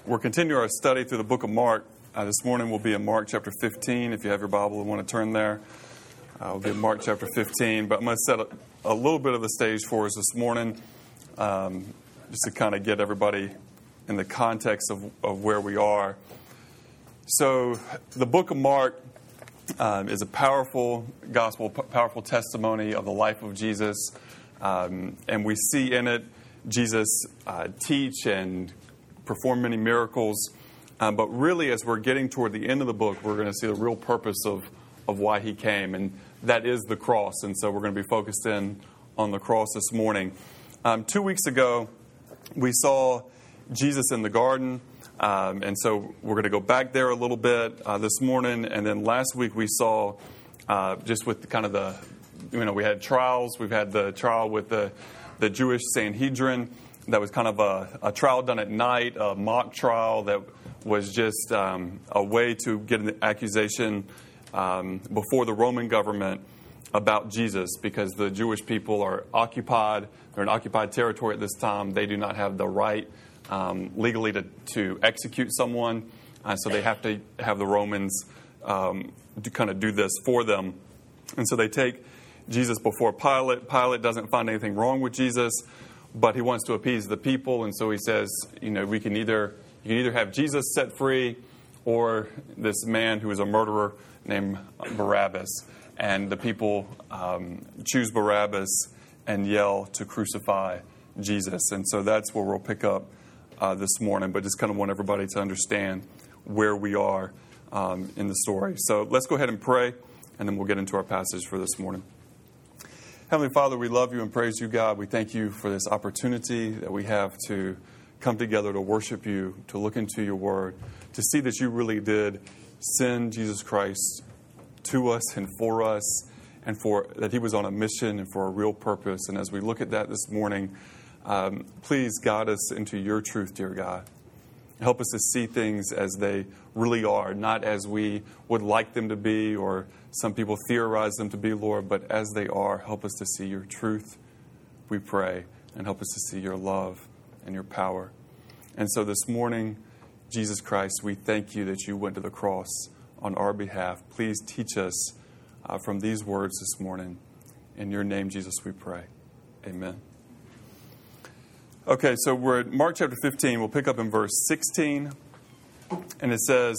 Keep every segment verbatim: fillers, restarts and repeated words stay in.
We're continuing our study through the book of Mark. Uh, this morning we'll be in Mark chapter fifteen. If you have your Bible and want to turn there, uh, we'll be in Mark chapter fifteen. But I'm going to set a, a little bit of the stage for us this morning, um, just to kind of get everybody in the context of, of where we are. So the book of Mark um, is a powerful gospel, p- powerful testimony of the life of Jesus. Um, and we see in it Jesus uh, teach and perform many miracles. Um, but really, as we're getting toward the end of the book, we're going to see the real purpose of, of why he came. And that is the cross. And so we're going to be focused in on the cross this morning. Um, two weeks ago, we saw Jesus in the garden. Um, and so we're going to go back there a little bit uh, this morning. And then last week we saw uh, just with kind of the, you know, we had trials. We've had the trial with the, the Jewish Sanhedrin. That was kind of a, a trial done at night, a mock trial that was just um, a way to get an accusation um, before the Roman government about Jesus, because the Jewish people are occupied. They're in occupied territory at this time. They do not have the right um, legally to, to execute someone. Uh, so they have to have the Romans um, to kind of do this for them. And so they take Jesus before Pilate. Pilate doesn't find anything wrong with Jesus, but he wants to appease the people. And so he says, you know, we can either you can either have Jesus set free or this man who is a murderer named Barabbas. And the people um, choose Barabbas and yell to crucify Jesus. And so that's where we'll pick up uh, this morning. But just kind of want everybody to understand where we are um, in the story. So let's go ahead and pray, and then we'll get into our passage for this morning. Heavenly Father, we love you and praise you, God. We thank you for this opportunity that we have to come together to worship you, to look into your word, to see that you really did send Jesus Christ to us and for us, and for that he was on a mission and for a real purpose. And as we look at that this morning, um, please guide us into your truth, dear God. Help us to see things as they really are, not as we would like them to be or some people theorize them to be, Lord, but as they are. Help us to see your truth, we pray, and help us to see your love and your power. And so this morning, Jesus Christ, we thank you that you went to the cross on our behalf. Please teach us uh, from these words this morning. In your name, Jesus, we pray. Amen. Okay, so we're at Mark chapter fifteen. We'll pick up in verse sixteen. And it says,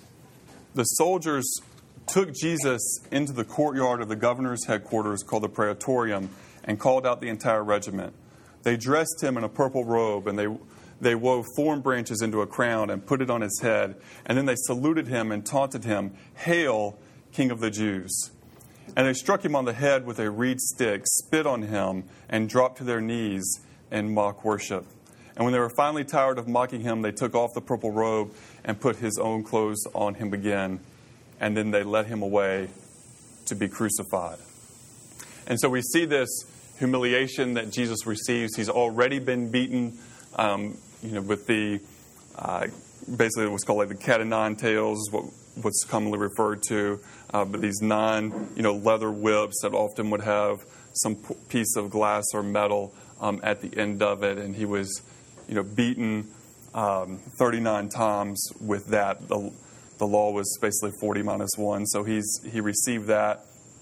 the soldiers took Jesus into the courtyard of the governor's headquarters called the Praetorium and called out the entire regiment. They dressed him in a purple robe, and they they wove thorn branches into a crown and put it on his head. And then they saluted him and taunted him, "Hail, King of the Jews!" And they struck him on the head with a reed stick, spit on him, and dropped to their knees in mock worship. And when they were finally tired of mocking him, they took off the purple robe and put his own clothes on him again. And then they led him away to be crucified. And so we see this humiliation that Jesus receives. He's already been beaten, um, you know, with the, uh, basically what's called like the cat o' nine tails, what, what's commonly referred to. Uh, but these nine, you know, leather whips that often would have some p- piece of glass or metal um, at the end of it. And he was, you know, beaten um, thirty-nine times with that. The, the law was basically forty minus one. So he's he received that.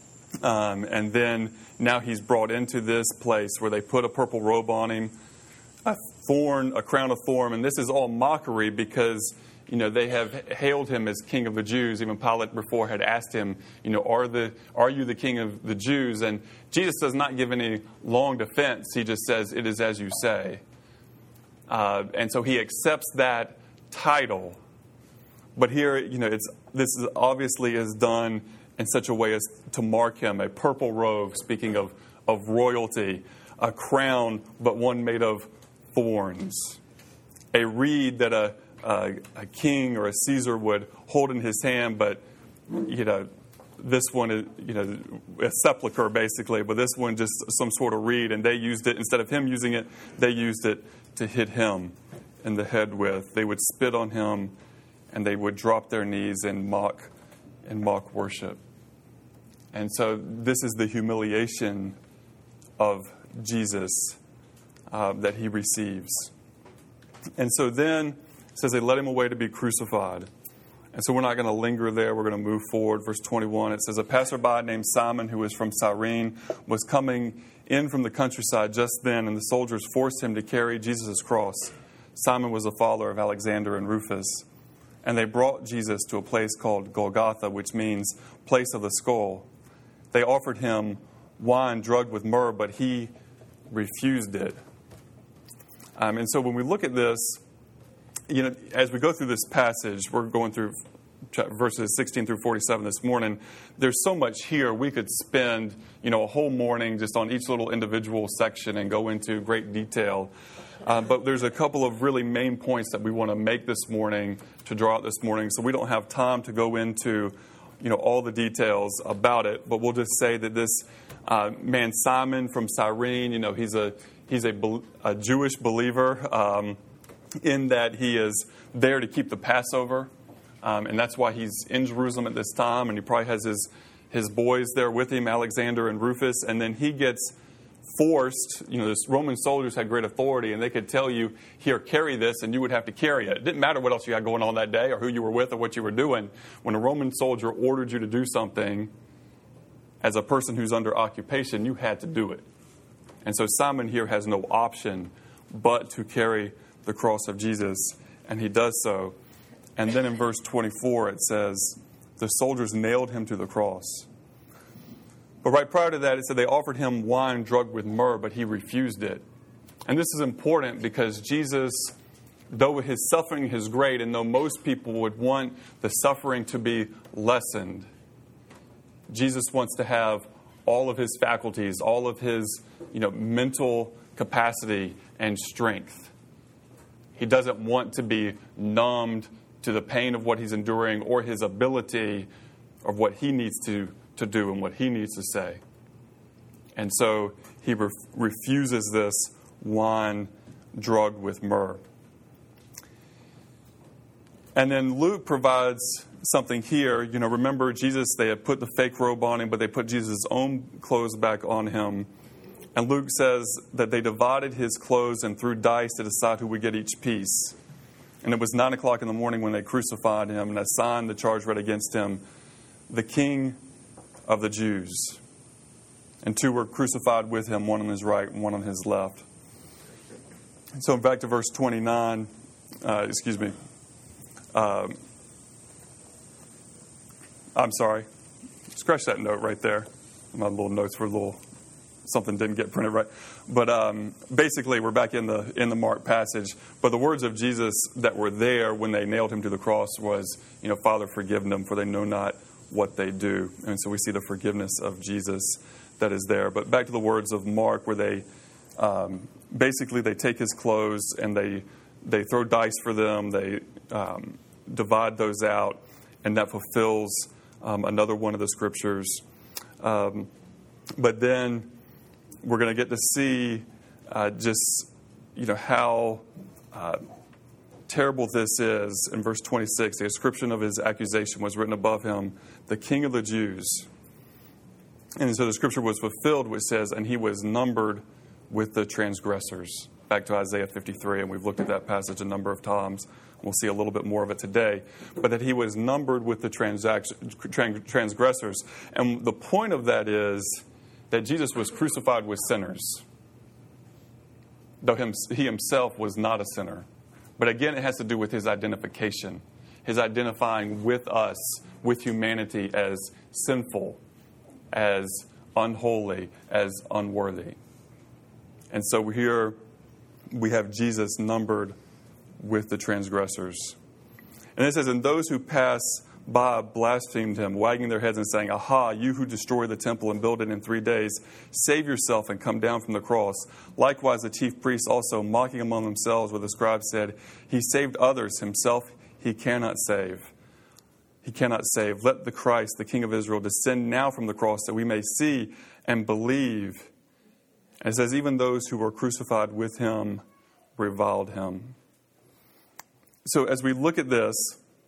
Um, and then now he's brought into this place where they put a purple robe on him, a thorn, a crown of thorn. And this is all mockery because, you know, they have hailed him as King of the Jews. Even Pilate before had asked him, you know, are the are you the King of the Jews? And Jesus does not give any long defense. He just says, it is as you say. Uh, and so he accepts that title. But here, you know, it's this is obviously is done in such a way as to mark him. A purple robe, speaking of, of royalty. A crown, but one made of thorns. A reed that a Uh, a king or a Caesar would hold in his hand, but, you know, this one is, you know, a sepulcher basically, but this one just some sort of reed, and they used it, instead of him using it, they used it to hit him in the head with. They would spit on him, and they would drop their knees and mock, and mock worship. And so this is the humiliation of Jesus uh, that he receives. And so then It says they led him away to be crucified. And so we're not going to linger there. We're going to move forward. Verse twenty-one, it says, a passerby named Simon, who was from Cyrene, was coming in from the countryside just then, and the soldiers forced him to carry Jesus' cross. Simon was a follower of Alexander and Rufus. And they brought Jesus to a place called Golgotha, which means place of the skull. They offered him wine drugged with myrrh, but he refused it. Um, and so when we look at this, you know, as we go through this passage, we're going through verses sixteen through forty-seven this morning. There's so much here. We could spend, you know, a whole morning just on each little individual section and go into great detail. Uh, but there's a couple of really main points that we want to make this morning, to draw out this morning. So we don't have time to go into, you know, all the details about it. But we'll just say that this uh, man Simon from Cyrene, you know, he's a he's a, a Jewish believer. Um, in that he is there to keep the Passover. Um, and that's why he's in Jerusalem at this time. And he probably has his, his boys there with him, Alexander and Rufus. And then he gets forced. You know, this Roman soldiers had great authority, and they could tell you, here, carry this, and you would have to carry it. It didn't matter what else you had going on that day or who you were with or what you were doing. When a Roman soldier ordered you to do something, as a person who's under occupation, you had to do it. And so Simon here has no option but to carry the cross of Jesus, and he does so. And then in verse twenty-four it says, the soldiers nailed him to the cross. But right prior to that, it said they offered him wine drugged with myrrh, but he refused it. And this is important because Jesus, though his suffering is great, and though most people would want the suffering to be lessened, Jesus wants to have all of his faculties, all of his, you know, mental capacity and strength. He doesn't want to be numbed to the pain of what he's enduring or his ability of what he needs to, to do and what he needs to say. And so he re- refuses this wine drugged with myrrh. And then Luke provides something here. You know, remember Jesus, they had put the fake robe on him, but they put Jesus' own clothes back on him. And Luke says that they divided his clothes and threw dice to decide who would get each piece. And it was nine o'clock in the morning when they crucified him and assigned the charge read against him, the King of the Jews. And two were crucified with him, one on his right and one on his left. And so back to verse twenty-nine, uh, excuse me. Uh, I'm sorry. Scratch that note right there. My little notes were a little... something didn't get printed right. But um, basically, we're back in the in the Mark passage. But the words of Jesus that were there when they nailed him to the cross was, you know, Father, forgive them, for they know not what they do. And so we see the forgiveness of Jesus that is there. But back to the words of Mark, where they um, basically they take his clothes and they they throw dice for them. They um, divide those out, and that fulfills um, another one of the scriptures. Um, but then we're going to get to see uh, just, you know, how uh, terrible this is. In verse twenty-six, the inscription of his accusation was written above him, the King of the Jews. And so the scripture was fulfilled, which says, and he was numbered with the transgressors. Back to Isaiah fifty-three, and we've looked at that passage a number of times. We'll see a little bit more of it today. But that he was numbered with the transgressors. And the point of that is that Jesus was crucified with sinners, though him, he himself was not a sinner. But again, it has to do with his identification, his identifying with us, with humanity, as sinful, as unholy, as unworthy. And so here we have Jesus numbered with the transgressors. And it says, and those who pass by blasphemed him, wagging their heads and saying, aha, you who destroy the temple and build it in three days, save yourself and come down from the cross. Likewise, the chief priests also, mocking among themselves with the scribes, said, he saved others, himself he cannot save. He cannot save. Let the Christ, the King of Israel, descend now from the cross that we may see and believe. And it says, even those who were crucified with him reviled him. So as we look at this,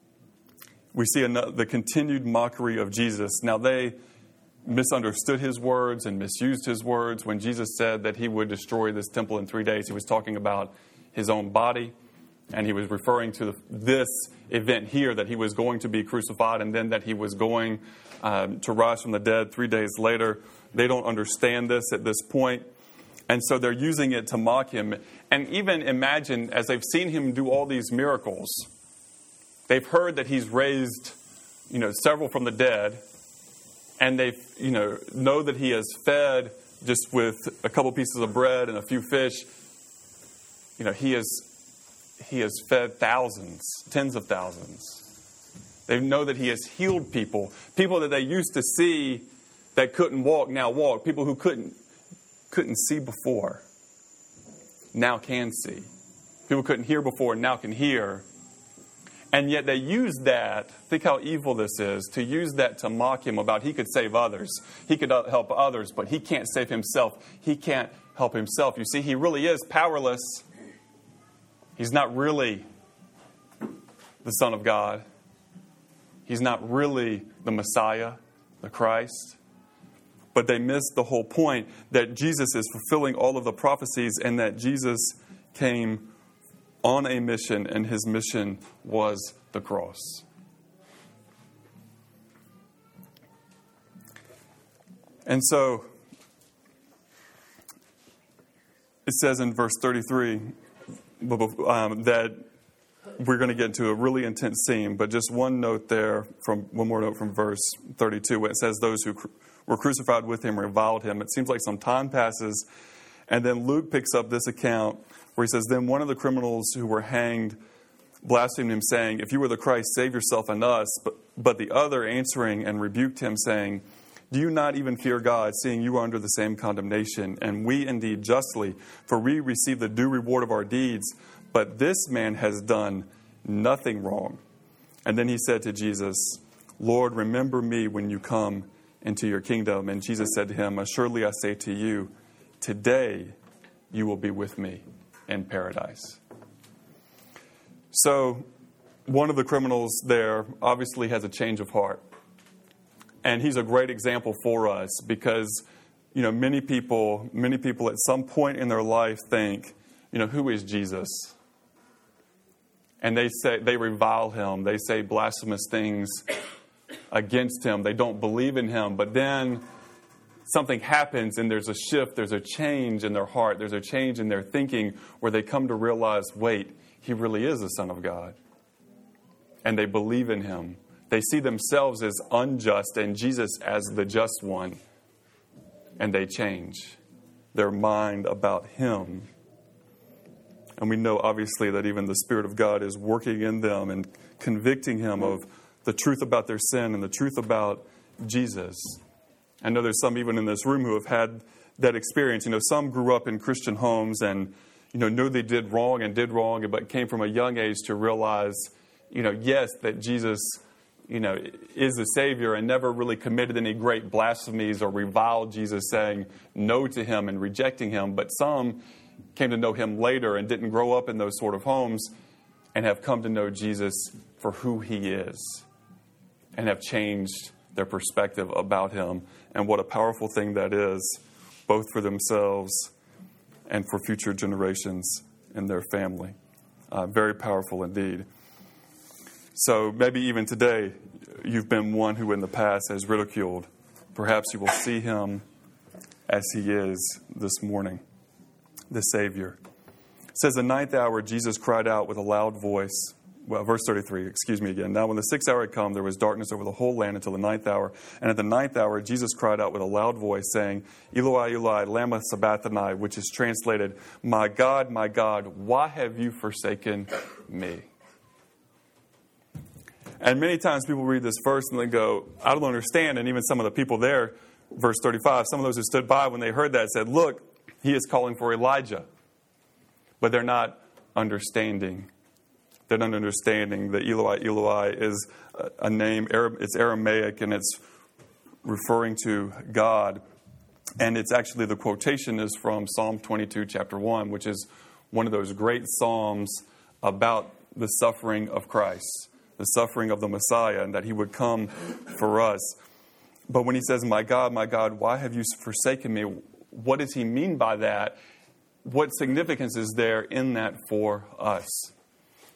we see the continued mockery of Jesus. Now, they misunderstood his words and misused his words. When Jesus said that he would destroy this temple in three days, he was talking about his own body. And he was referring to this event here, that he was going to be crucified and then that he was going um, to rise from the dead three days later. They don't understand this at this point. And so they're using it to mock him. And even imagine, as they've seen him do all these miracles, they've heard that he's raised, you know, several from the dead. And they, you know, know that he has fed just with a couple pieces of bread and a few fish. You know, he has, he has fed thousands, tens of thousands. They know that he has healed people. People that they used to see that couldn't walk now walk. People who couldn't couldn't see before now can see. People couldn't hear before now can hear. And yet they use that, think how evil this is, to use that to mock him about he could save others. He could help others, but he can't save himself. He can't help himself. You see, he really is powerless. He's not really the Son of God. He's not really the Messiah, the Christ. But they miss the whole point that Jesus is fulfilling all of the prophecies and that Jesus came on a mission, and his mission was the cross. And so it says in verse thirty-three um, that we're going to get into a really intense scene, but just one note there, from one more note from verse thirty-two, where it says those who were crucified with him reviled him. It seems like some time passes, and then Luke picks up this account where he says, then one of the criminals who were hanged blasphemed him, saying, if you were the Christ, save yourself and us. But, but the other answering and rebuked him, saying, do you not even fear God, seeing you are under the same condemnation? And we indeed justly, for we receive the due reward of our deeds. But this man has done nothing wrong. And then he said to Jesus, Lord, remember me when you come into your kingdom. And Jesus said to him, assuredly I say to you, today you will be with me in paradise. So one of the criminals there obviously has a change of heart. And he's a great example for us because, you know, many people, many people at some point in their life think, you know, who is Jesus? And they say, they revile him. They say blasphemous things against him. They don't believe in him. But then something happens and there's a shift, there's a change in their heart, there's a change in their thinking where they come to realize, wait, he really is the Son of God. And they believe in him. They see themselves as unjust and Jesus as the just one. And they change their mind about him. And we know, obviously, that even the Spirit of God is working in them and convicting him of the truth about their sin and the truth about Jesus. I know there's some even in this room who have had that experience. You know, some grew up in Christian homes and, you know, knew they did wrong and did wrong, but came from a young age to realize, you know, yes, that Jesus, you know, is the Savior, and never really committed any great blasphemies or reviled Jesus, saying no to him and rejecting him. But some came to know him later and didn't grow up in those sort of homes and have come to know Jesus for who he is and have changed their perspective about him. And what a powerful thing that is, both for themselves and for future generations in their family. Uh, very powerful indeed. So maybe even today, you've been one who in the past has ridiculed. Perhaps you will see him as he is this morning, the Savior. It says, the ninth hour, Jesus cried out with a loud voice. Well, verse thirty-three, excuse me again. Now when the sixth hour had come, there was darkness over the whole land until the ninth hour. And at the ninth hour, Jesus cried out with a loud voice, saying, Eloi, Eloi, lama sabachthani, which is translated, my God, my God, why have you forsaken me? And many times people read this verse and they go, I don't understand. And even some of the people there, verse thirty-five, some of those who stood by when they heard that said, look, he is calling for Elijah. But they're not understanding. They're not understanding that Eloi, Eloi is a name, it's Aramaic, and it's referring to God. And it's actually, the quotation is from Psalm twenty-two, chapter one, which is one of those great psalms about the suffering of Christ, the suffering of the Messiah, and that he would come for us. But when he says, my God, my God, why have you forsaken me? What does he mean by that? What significance is there in that for us?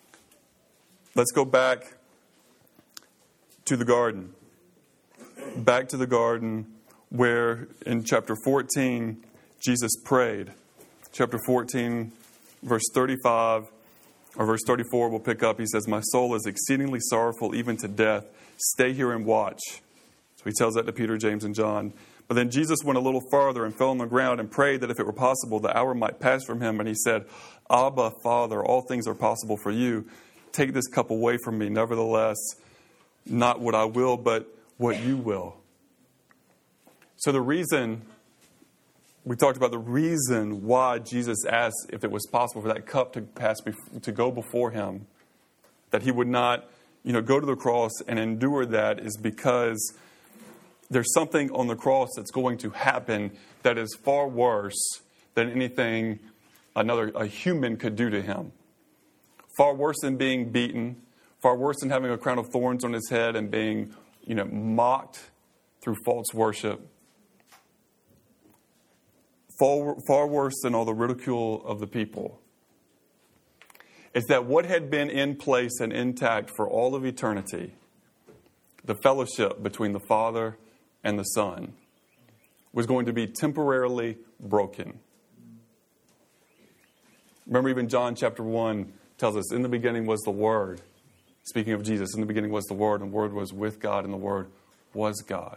let's go back to the garden. Back to the garden where in chapter fourteen, Jesus prayed. Chapter fourteen, verse thirty-five, or verse thirty-four, we'll pick up. He says, "My soul is exceedingly sorrowful, even to death. Stay here and watch." So he tells that to Peter, James, and John. But then Jesus went a little farther and fell on the ground and prayed that if it were possible, the hour might pass from him. And he said, "Abba, Father, all things are possible for you. Take this cup away from me. Nevertheless, not what I will, but what you will." So the reason, we talked about the reason why Jesus asked if it was possible for that cup to pass, to go before him, that he would not, you know, go to the cross and endure that, is because there's something on the cross that's going to happen that is far worse than anything another a human could do to him. Far worse than being beaten, far worse than having a crown of thorns on his head and being, you know, mocked through false worship. Far, far worse than all the ridicule of the people. It's that what had been in place and intact for all of eternity, the fellowship between the Father and the Son, was going to be temporarily broken. Remember, even John chapter one tells us, in the beginning was the Word. Speaking of Jesus, in the beginning was the Word, and the Word was with God, and the Word was God.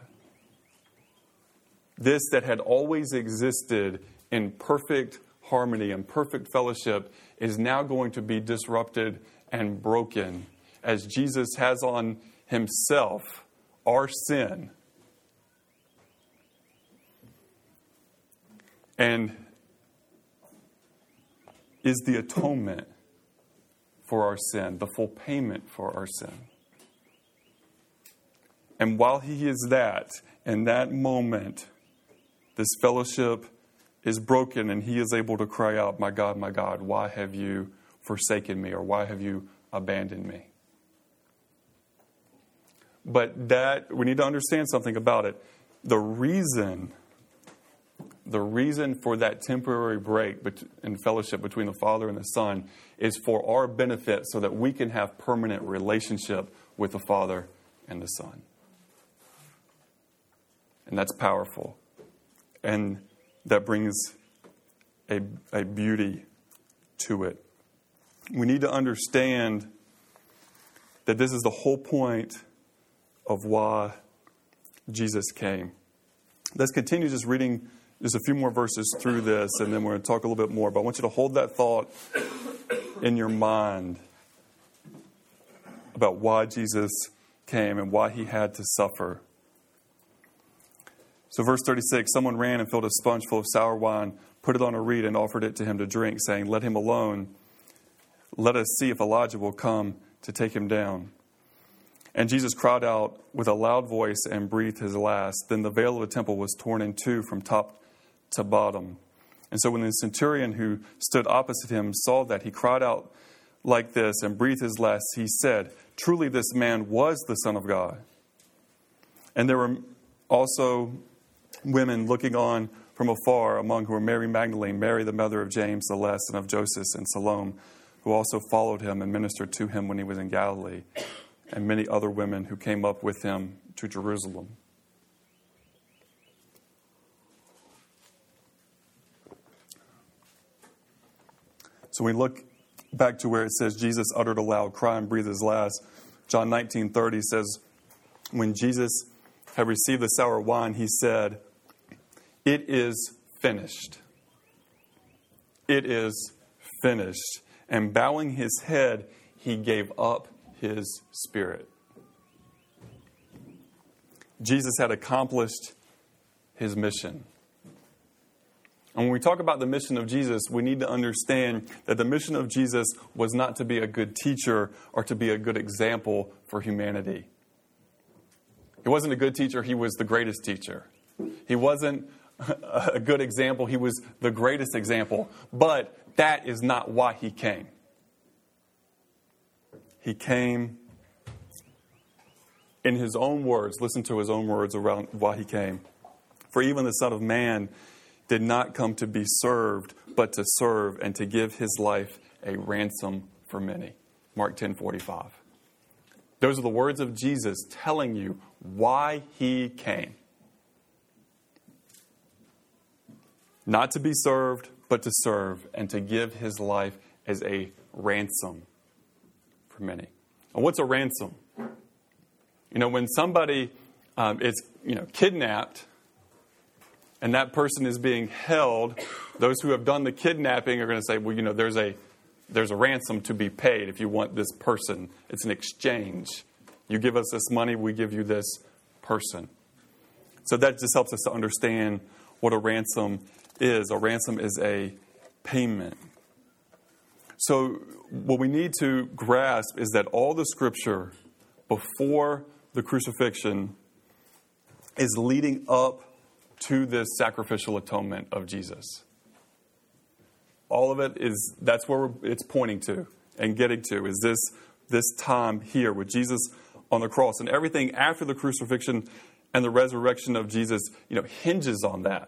This that had always existed in perfect harmony and perfect fellowship is now going to be disrupted and broken as Jesus has on himself our sin and is the atonement for our sin, the full payment for our sin. And while he is that, in that moment, this fellowship is broken and he is able to cry out, "My God, my God, why have you forsaken me?" or "Why have you abandoned me?" But that, we need to understand something about it. The reason, the reason for that temporary break in fellowship between the Father and the Son is for our benefit so that we can have permanent relationship with the Father and the Son. And that's powerful. And that brings a, a beauty to it. We need to understand that this is the whole point of why Jesus came. Let's continue just reading just a few more verses through this, and then we're going to talk a little bit more. But I want you to hold that thought in your mind about why Jesus came and why he had to suffer. So verse thirty-six, someone ran and filled a sponge full of sour wine, put it on a reed and offered it to him to drink, saying, "Let him alone. Let us see if Elijah will come to take him down." And Jesus cried out with a loud voice and breathed his last. Then the veil of the temple was torn in two from top to bottom. And so when the centurion who stood opposite him saw that, he cried out like this and breathed his last. He said, "Truly this man was the Son of God." And there were also women looking on from afar, among who were Mary Magdalene, Mary the mother of James the Less, and of Joseph, and Salome, who also followed him and ministered to him when he was in Galilee, and many other women who came up with him to Jerusalem. So we look back to where it says Jesus uttered a loud cry and breathed his last. John nineteen thirty says, when Jesus had received the sour wine, he said, "It is finished. It is finished." And bowing his head, he gave up his spirit. Jesus had accomplished his mission. And when we talk about the mission of Jesus, we need to understand that the mission of Jesus was not to be a good teacher or to be a good example for humanity. He wasn't a good teacher, he was the greatest teacher. He wasn't a good example, he was the greatest example. But that is not why he came. He came in his own words. Listen to his own words around why he came. "For even the Son of Man did not come to be served, but to serve and to give his life a ransom for many." Mark ten forty-five. Those are the words of Jesus telling you why he came. Not to be served, but to serve and to give his life as a ransom for many. And what's a ransom? You know, when somebody um, is, you know, kidnapped and that person is being held, those who have done the kidnapping are going to say, well, you know, there's a there's a ransom to be paid if you want this person. It's an exchange. You give us this money, we give you this person. So that just helps us to understand what a ransom is. A ransom is a payment. So what we need to grasp is that all the Scripture before the crucifixion is leading up to this sacrificial atonement of Jesus. All of it is, that's where it's pointing to and getting to, is this, this time here with Jesus on the cross. And everything after the crucifixion and the resurrection of Jesus, you know, hinges on that.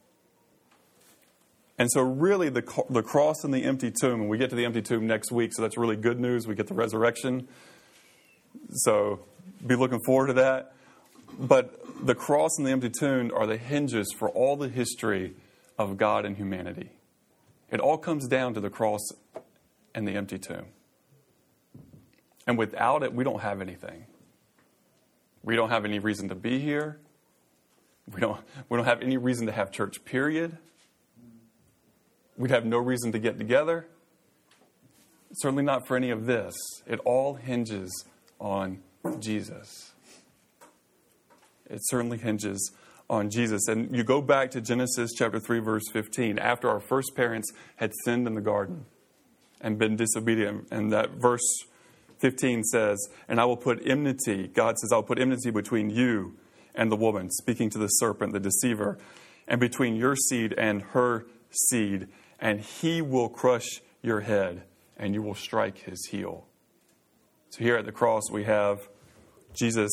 And so really the, the cross and the empty tomb, and we get to the empty tomb next week, so that's really good news. We get the resurrection. So be looking forward to that. But the cross and the empty tomb are the hinges for all the history of God and humanity. It all comes down to the cross and the empty tomb. And without it, we don't have anything. We don't have any reason to be here. We don't, we don't have any reason to have church, period. We'd have no reason to get together. Certainly not for any of this. It all hinges on Jesus. It certainly hinges on Jesus. And you go back to Genesis chapter three, verse fifteen, after our first parents had sinned in the garden and been disobedient. And that verse fifteen says, and I will put enmity, God says, I'll put enmity between you and the woman, speaking to the serpent, the deceiver, and between your seed and her seed, and he will crush your head, and you will strike his heel. So here at the cross, we have Jesus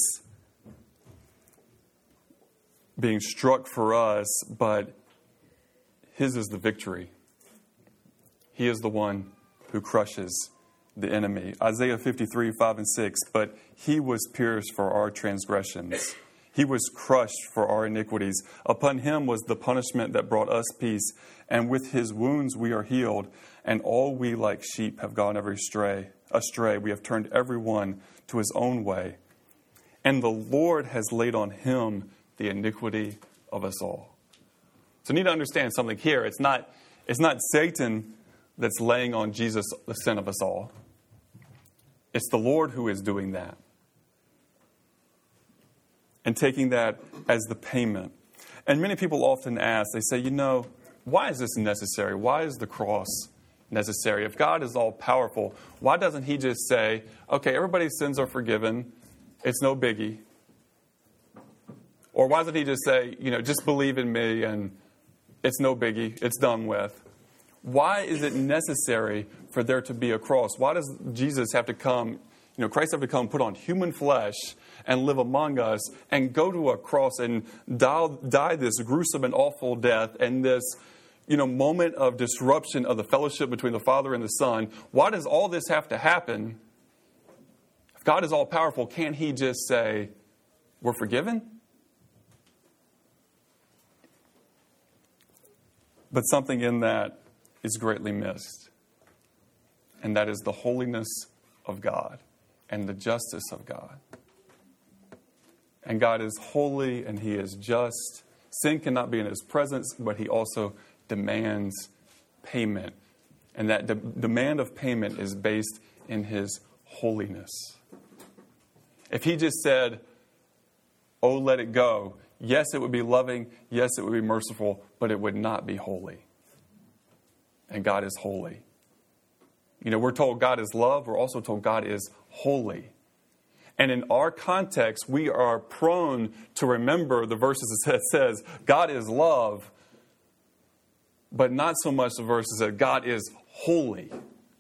being struck for us, but his is the victory. He is the one who crushes the enemy. Isaiah fifty-three, five and six, but he was pierced for our transgressions. He was crushed for our iniquities. Upon him was the punishment that brought us peace, and with his wounds we are healed. And all we like sheep have gone every stray, astray. We have turned every one to his own way. And the Lord has laid on him the iniquity of us all. So you need to understand something here. It's not, it's not Satan that's laying on Jesus the sin of us all. It's the Lord who is doing that. And taking that as the payment. And many people often ask, they say, you know, why is this necessary? Why is the cross necessary? If God is all powerful, why doesn't he just say, okay, everybody's sins are forgiven. It's no biggie. Or why doesn't he just say, you know, just believe in me and it's no biggie. It's done with. Why is it necessary for there to be a cross? Why does Jesus have to come, you know, Christ have to come put on human flesh and live among us and go to a cross and die, die this gruesome and awful death and this, you know, moment of disruption of the fellowship between the Father and the Son? Why does all this have to happen? If God is all powerful, can't he just say, we're forgiven? But something in that is greatly missed. And that is the holiness of God and the justice of God. And God is holy and he is just. Sin cannot be in his presence, but he also demands payment. And that de- demand of payment is based in his holiness. If he just said, oh, let it go, yes, it would be loving, yes, it would be merciful, but it would not be holy. And God is holy. You know, we're told God is love, we're also told God is holy. And in our context, we are prone to remember the verses that says God is love, but not so much the verses that God is holy.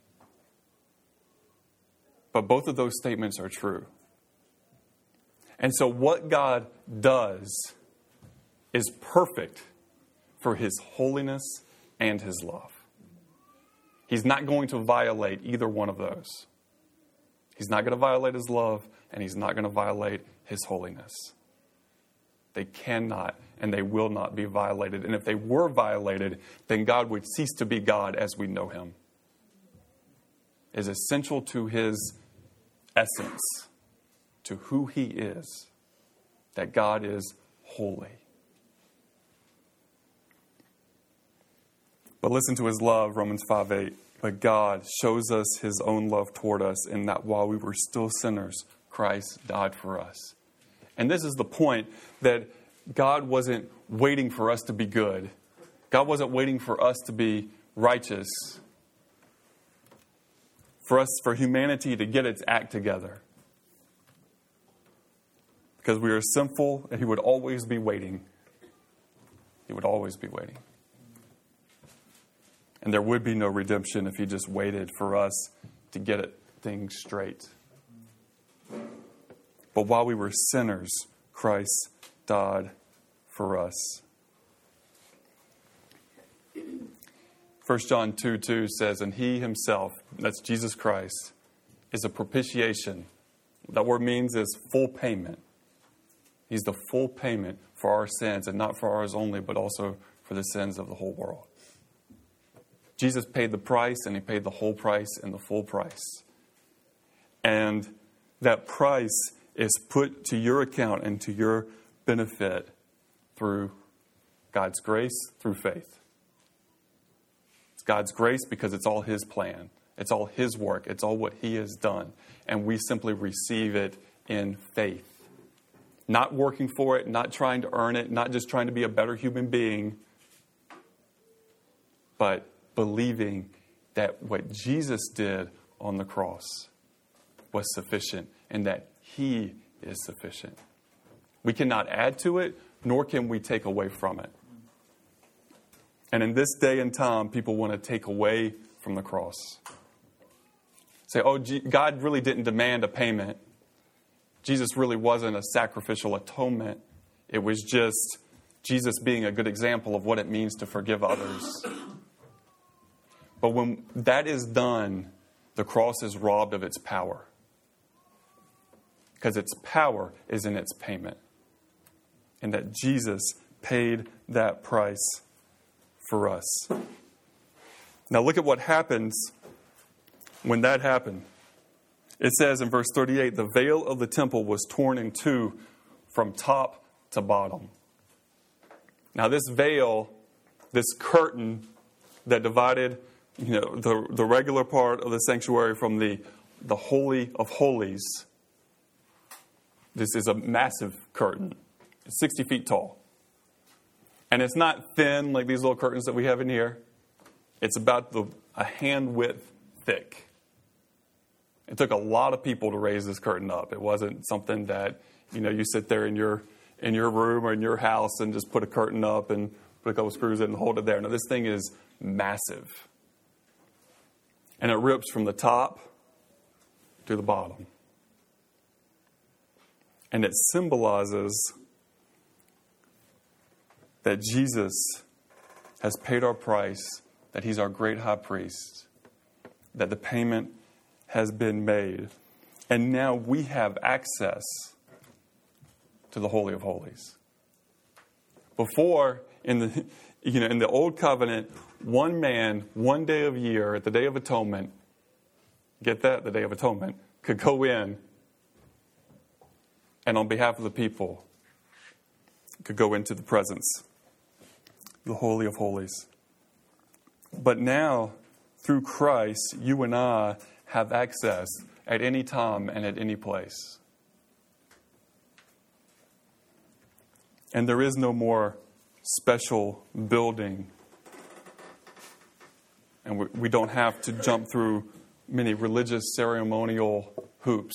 But both of those statements are true. And so what God does is perfect for his holiness and his love. He's not going to violate either one of those. He's not going to violate his love, and he's not going to violate his holiness. They cannot and they will not be violated. And if they were violated, then God would cease to be God as we know him. It is essential to his essence, to who he is, that God is holy. But listen to his love, Romans five eight. But God shows us his own love toward us in that while we were still sinners, Christ died for us. And this is the point, that God wasn't waiting for us to be good. God wasn't waiting for us to be righteous. For us, for humanity to get its act together. Because we are sinful and he would always be waiting. He would always be waiting. And there would be no redemption if he just waited for us to get it, things straight. But while we were sinners, Christ died for us. First John two two says, and he himself, that's Jesus Christ, is a propitiation. That word means is full payment. He's the full payment for our sins, and not for ours only, but also for the sins of the whole world. Jesus paid the price, and he paid the whole price and the full price. And that price is put to your account and to your benefit through God's grace, through faith. It's God's grace because it's all his plan. It's all his work. It's all what he has done. And we simply receive it in faith. Not working for it, not trying to earn it, not just trying to be a better human being, but believing that what Jesus did on the cross was sufficient and that he is sufficient. We cannot add to it, nor can we take away from it. And in this day and time, people want to take away from the cross. Say, oh, God really didn't demand a payment. Jesus really wasn't a sacrificial atonement. It was just Jesus being a good example of what it means to forgive others. But when that is done, the cross is robbed of its power. Because its power is in its payment. And that Jesus paid that price for us. Now look at what happens when that happened. It says in verse thirty-eight, the veil of the temple was torn in two from top to bottom. Now this veil, this curtain that divided, you know, the, the regular part of the sanctuary from the, the Holy of Holies, this is a massive curtain. It's sixty feet tall. And it's not thin like these little curtains that we have in here. It's about the, a hand width thick. It took a lot of people to raise this curtain up. It wasn't something that, you know, you sit there in your in your room or in your house and just put a curtain up and put a couple screws in and hold it there. No, this thing is massive. And it rips from the top to the bottom. And it symbolizes that Jesus has paid our price, that he's our great high priest, that the payment has been made. And now we have access to the Holy of Holies. Before, in the you know, in the old covenant, one man, one day of year, at the Day of Atonement, get that, the Day of Atonement, could go in and on behalf of the people could go into the presence, the Holy of Holies. But now, through Christ, you and I have access at any time and at any place. And there is no more special building. And we, we don't have to jump through many religious ceremonial hoops.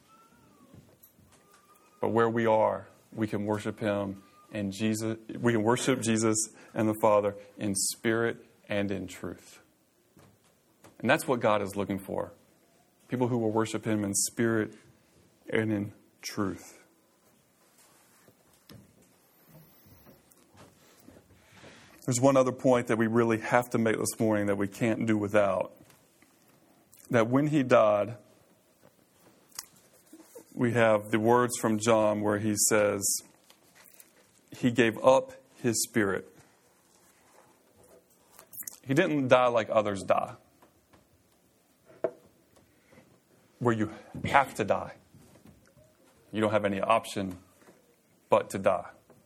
But where we are, we can worship him and Jesus. We can worship Jesus and the Father in spirit and in truth. And that's what God is looking for. People who will worship him in spirit and in truth. There's one other point that we really have to make this morning that we can't do without. That when he died, we have the words from John where he says, he gave up his spirit. He didn't die like others die, where you have to die. You don't have any option but to die.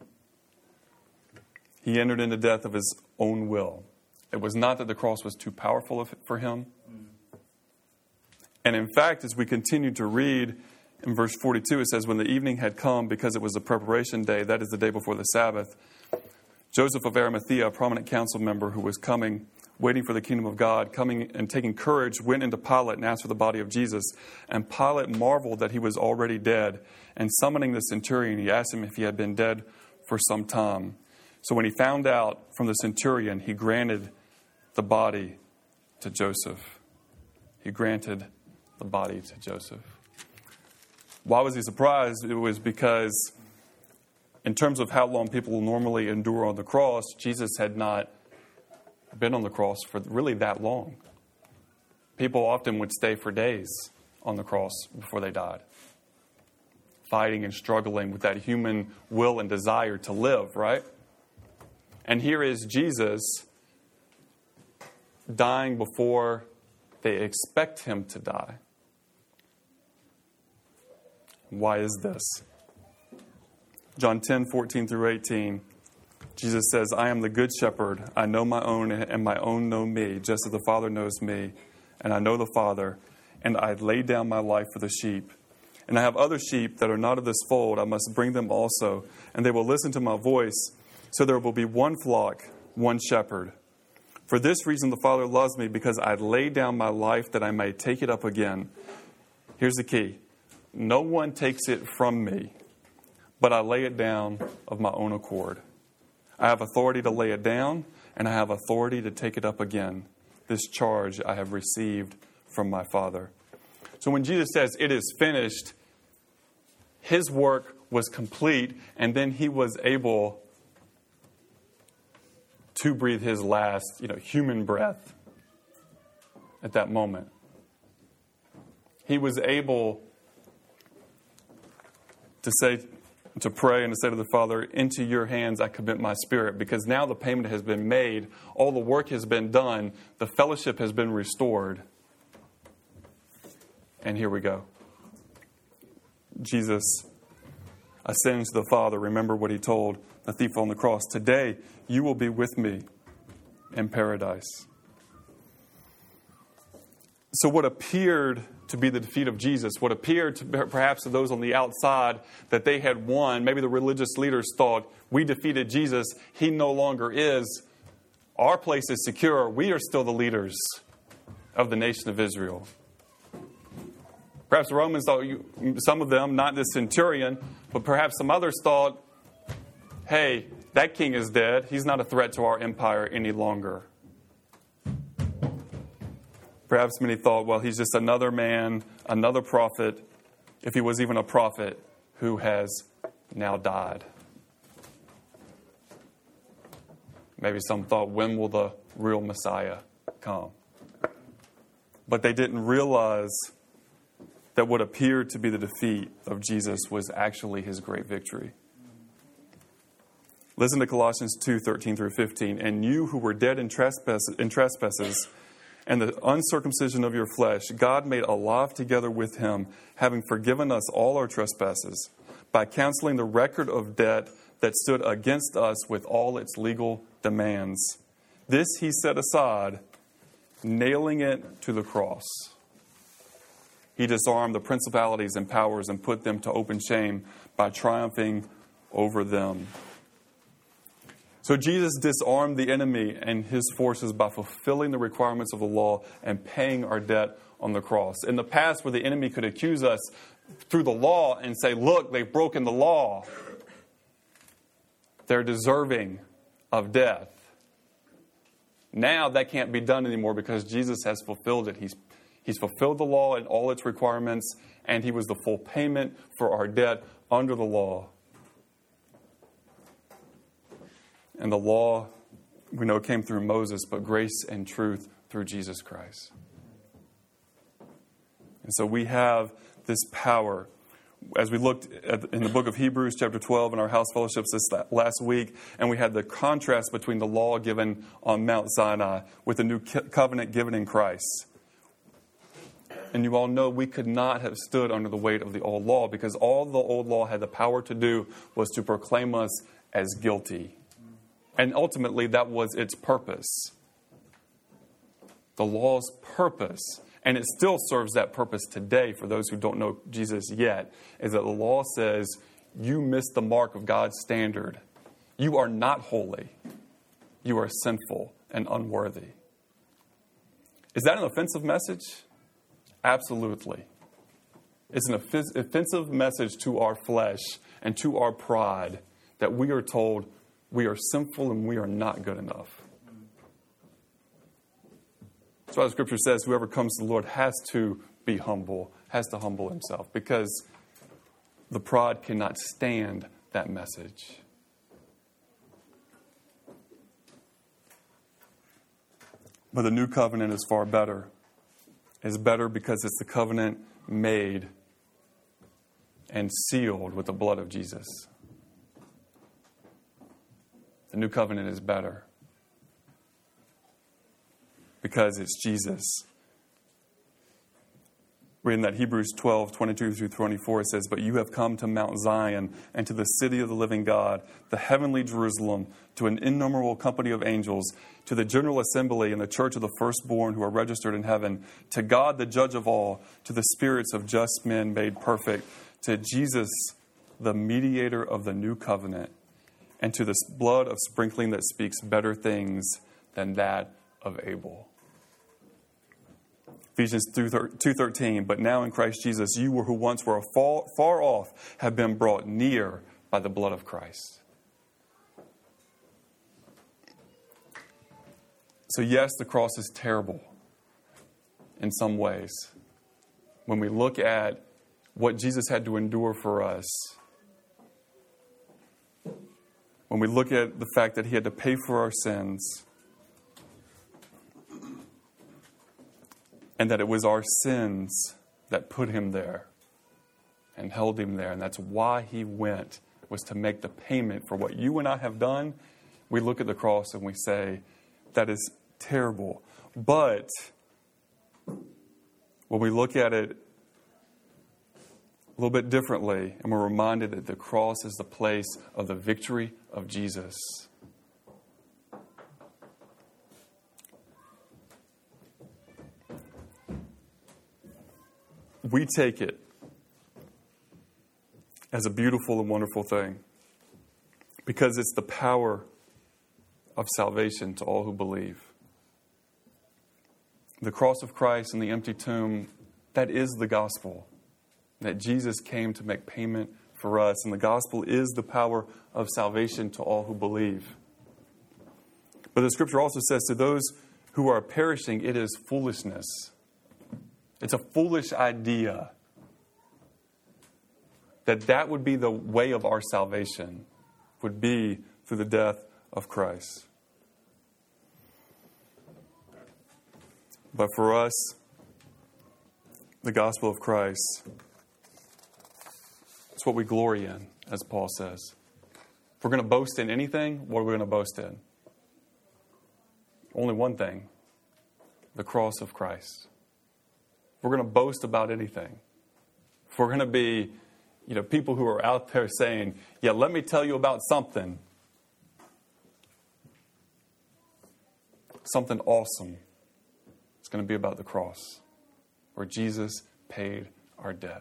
He entered into death of his own will. It was not that the cross was too powerful for him. And in fact, as we continue to read in verse forty-two, it says, when the evening had come, because it was the preparation day, that is the day before the Sabbath, Joseph of Arimathea, a prominent council member who was coming, waiting for the kingdom of God, coming and taking courage, went into Pilate and asked for the body of Jesus. And Pilate marveled that he was already dead. And summoning the centurion, he asked him if he had been dead for some time. So when he found out from the centurion, he granted the body to Joseph. He granted the body to Joseph. Why was he surprised? It was because in terms of how long people normally endure on the cross, Jesus had not been on the cross for really that long. People often would stay for days on the cross before they died, fighting and struggling with that human will and desire to live, right? And here is Jesus dying before they expect him to die. Why is this? John ten, fourteen through eighteen, Jesus says, I am the good shepherd. I know my own, and my own know me, just as the Father knows me, and I know the Father, and I lay down my life for the sheep. And I have other sheep that are not of this fold. I must bring them also, and they will listen to my voice. So there will be one flock, one shepherd. For this reason the Father loves me, because I lay down my life that I may take it up again. Here's the key. No one takes it from me, but I lay it down of my own accord. I have authority to lay it down, and I have authority to take it up again. This charge I have received from my Father. So when Jesus says it is finished, his work was complete, and then he was able to breathe his last, you know, human breath at that moment. He was able to say, to pray and to say to the Father, into your hands I commit my spirit, because now the payment has been made, all the work has been done, the fellowship has been restored. And here we go. Jesus ascends to the Father. Remember what he told the thief on the cross. Today you will be with me in paradise. So what appeared to be the defeat of Jesus, what appeared to perhaps to those on the outside that they had won, maybe the religious leaders thought, we defeated Jesus, he no longer is. Our place is secure. We are still the leaders of the nation of Israel. Perhaps the Romans thought, some of them, not this centurion, but perhaps some others thought, hey, that king is dead. He's not a threat to our empire any longer. Perhaps many thought, well, he's just another man, another prophet, if he was even a prophet, who has now died. Maybe some thought, when will the real Messiah come? But they didn't realize that what appeared to be the defeat of Jesus was actually his great victory. Listen to Colossians two, thirteen through fifteen. And you who were dead in trespasses, in trespasses and the uncircumcision of your flesh, God made alive together with him, having forgiven us all our trespasses, by canceling the record of debt that stood against us with all its legal demands. This he set aside, nailing it to the cross. He disarmed the principalities and powers and put them to open shame by triumphing over them. So Jesus disarmed the enemy and his forces by fulfilling the requirements of the law and paying our debt on the cross. In the past, where the enemy could accuse us through the law and say, look, they've broken the law, they're deserving of death. Now that can't be done anymore because Jesus has fulfilled it. He's, he's fulfilled the law and all its requirements, and he was the full payment for our debt under the law. And the law, we know, came through Moses, but grace and truth through Jesus Christ. And so we have this power. as we looked at, in the book of Hebrews, chapter twelve, in our house fellowships this last week, and we had the contrast between the law given on Mount Sinai with the new covenant given in Christ. And you all know we could not have stood under the weight of the old law, because all the old law had the power to do was to proclaim us as guilty. And ultimately, that was its purpose. The law's purpose, and it still serves that purpose today for those who don't know Jesus yet, is that the law says you missed the mark of God's standard. You are not holy. You are sinful and unworthy. Is that an offensive message? Absolutely. It's an offensive message to our flesh and to our pride that we are told we are sinful and we are not good enough. That's why the scripture says whoever comes to the Lord has to be humble, has to humble himself, because the pride cannot stand that message. But the new covenant is far better. It's better because it's the covenant made and sealed with the blood of Jesus. The new covenant is better because it's Jesus. Reading that Hebrews twelve, twenty-two through twenty-four, it says, "But you have come to Mount Zion and to the city of the living God, the heavenly Jerusalem, to an innumerable company of angels, to the general assembly and the church of the firstborn who are registered in heaven, to God the judge of all, to the spirits of just men made perfect, to Jesus, the mediator of the new covenant, and to the blood of sprinkling that speaks better things than that of Abel." Ephesians two thirteen, "But now in Christ Jesus, you who once were far, far off have been brought near by the blood of Christ." So yes, the cross is terrible in some ways. When we look at what Jesus had to endure for us, when we look at the fact that he had to pay for our sins, and that it was our sins that put him there and held him there. And that's why he went, was to make the payment for what you and I have done. We look at the cross and we say, that is terrible. But when we look at it a little bit differently, and we're reminded that the cross is the place of the victory of Jesus. We take it as a beautiful and wonderful thing because it's the power of salvation to all who believe. The cross of Christ and the empty tomb, that is the gospel, that Jesus came to make payment for us. And the gospel is the power of salvation to all who believe. But the scripture also says to those who are perishing, it is foolishness. It's a foolish idea that that would be the way of our salvation, would be through the death of Christ. But for us, the gospel of Christ, it's what we glory in, as Paul says. If we're going to boast in anything, what are we going to boast in? Only one thing, the cross of Christ. If we're going to boast about anything, if we're going to be, you know, people who are out there saying, yeah, let me tell you about something, something awesome, it's going to be about the cross, where Jesus paid our debt.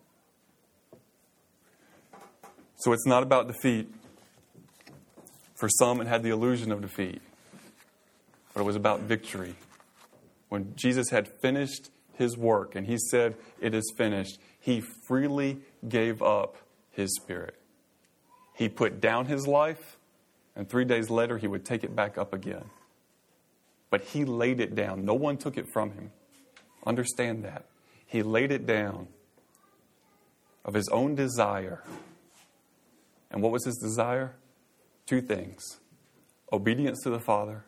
So it's not about defeat. For some, it had the illusion of defeat, but it was about victory. When Jesus had finished his work, and he said, it is finished, he freely gave up his spirit. He put down his life, and three days later, he would take it back up again. But he laid it down. No one took it from him. Understand that. He laid it down of his own desire. And what was his desire? Two things. Obedience to the Father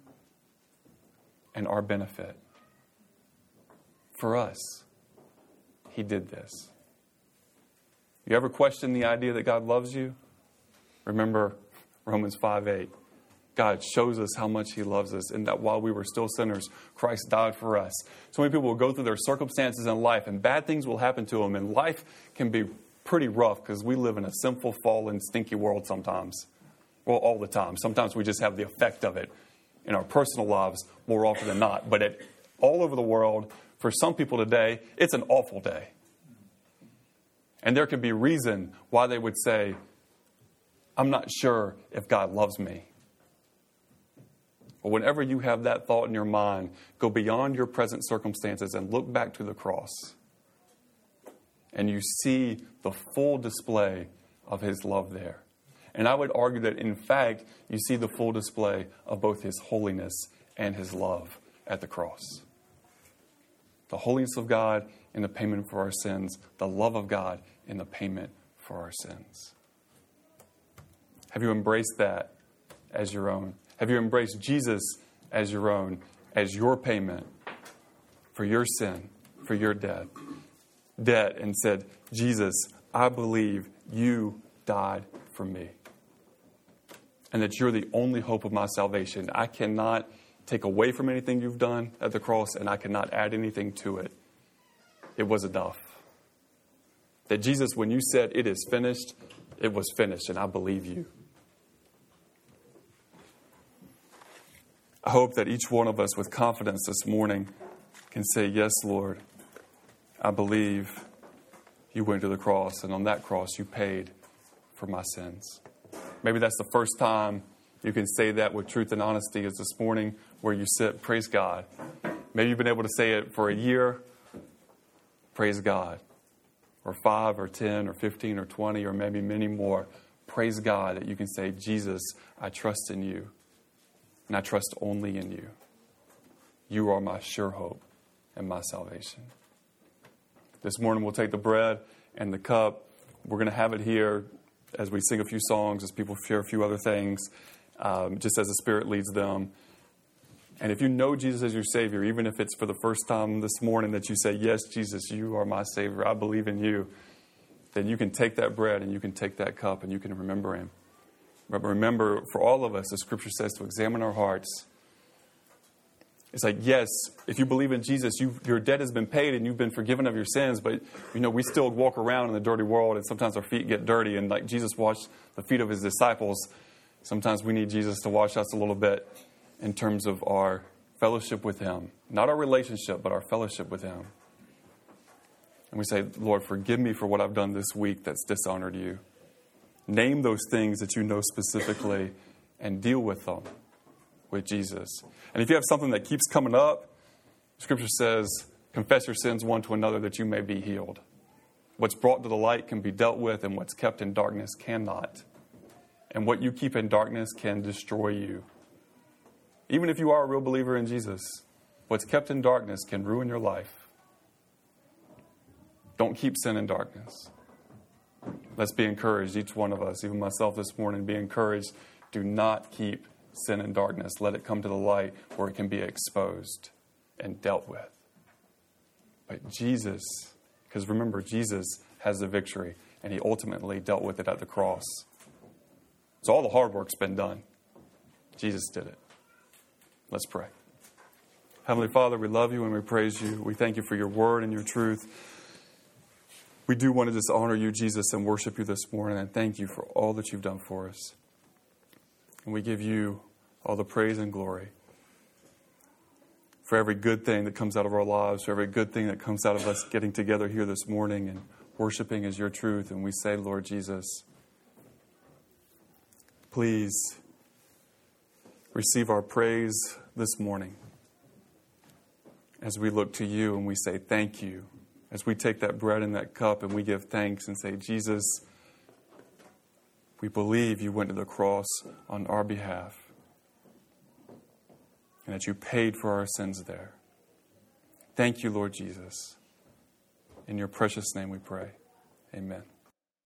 and our benefit. For us, he did this. You ever question the idea that God loves you? Remember Romans five eight. God shows us how much he loves us, and that while we were still sinners, Christ died for us. So many people will go through their circumstances in life, and bad things will happen to them, and life can be pretty rough because we live in a sinful, fallen, stinky world sometimes. Well, all the time. Sometimes we just have the effect of it in our personal lives more often than not. But it, all over the world, for some people today, it's an awful day. And there could be reason why they would say, I'm not sure if God loves me. But whenever you have that thought in your mind, go beyond your present circumstances and look back to the cross. And you see the full display of his love there. And I would argue that, in fact, you see the full display of both his holiness and his love at the cross. The holiness of God in the payment for our sins, the love of God in the payment for our sins. Have you embraced that as your own? Have you embraced Jesus as your own, as your payment for your sin, for your debt, debt, and said, Jesus, I believe you died for me, and that you're the only hope of my salvation. I cannot take away from anything you've done at the cross, and I cannot add anything to it. It was enough. That Jesus, when you said it is finished, it was finished, and I believe you. I hope that each one of us with confidence this morning can say, yes, Lord, I believe you went to the cross, and on that cross you paid for my sins. Maybe that's the first time you can say that with truth and honesty is this morning where you sit. Praise God. Maybe you've been able to say it for a year. Praise God. Or five or ten or fifteen or twenty or maybe many more. Praise God that you can say, Jesus, I trust in you. And I trust only in you. You are my sure hope and my salvation. This morning we'll take the bread and the cup. We're going to have it here as we sing a few songs, as people share a few other things, um, just as the Spirit leads them. And if you know Jesus as your Savior, even if it's for the first time this morning that you say, yes, Jesus, you are my Savior, I believe in you, then you can take that bread and you can take that cup and you can remember him. But remember, for all of us, the Scripture says to examine our hearts. It's like, yes, if you believe in Jesus, you, your debt has been paid and you've been forgiven of your sins. But, you know, we still walk around in the dirty world and sometimes our feet get dirty. And like Jesus washed the feet of his disciples, sometimes we need Jesus to wash us a little bit in terms of our fellowship with him. Not our relationship, but our fellowship with him. And we say, Lord, forgive me for what I've done this week that's dishonored you. Name those things that you know specifically and deal with them with Jesus. And if you have something that keeps coming up, Scripture says, confess your sins one to another that you may be healed. What's brought to the light can be dealt with, and what's kept in darkness cannot. And what you keep in darkness can destroy you. Even if you are a real believer in Jesus, what's kept in darkness can ruin your life. Don't keep sin in darkness. Let's be encouraged, each one of us, even myself this morning, be encouraged. Do not keep sin in darkness. Let it come to the light where it can be exposed and dealt with. But Jesus, because remember, Jesus has the victory, and he ultimately dealt with it at the cross. So all the hard work's been done. Jesus did it. Let's pray. Heavenly Father, we love you and we praise you. We thank you for your word and your truth. We do want to just honor you, Jesus, and worship you this morning, and thank you for all that you've done for us. And we give you all the praise and glory for every good thing that comes out of our lives, for every good thing that comes out of us getting together here this morning and worshiping as your truth. And we say, Lord Jesus, please receive our praise this morning as we look to you and we say thank you. As we take that bread and that cup and we give thanks and say, Jesus, we believe you went to the cross on our behalf and that you paid for our sins there. Thank you, Lord Jesus. In your precious name we pray. Amen.